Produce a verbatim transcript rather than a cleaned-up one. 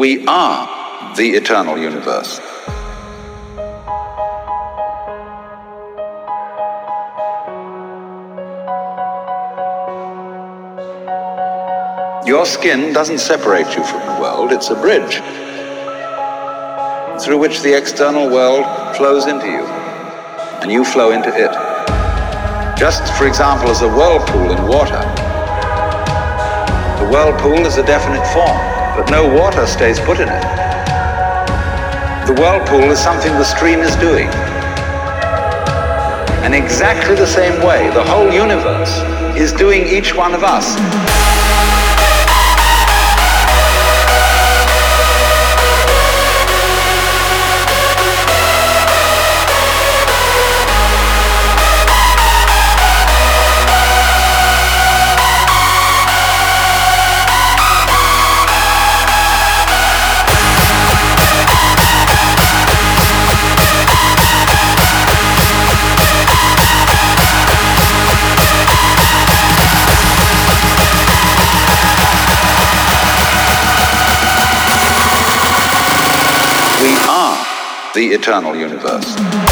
We are the eternal universe. Your skin doesn't separate you from the world, it's a bridge through which the external world flows into you, and you flow into it. Just, for example, as a whirlpool in water. The whirlpool is a definite form, but no water stays put in it. The whirlpool is something the stream is doing. And exactly the same way, the whole universe is doing each one of us. The eternal universe.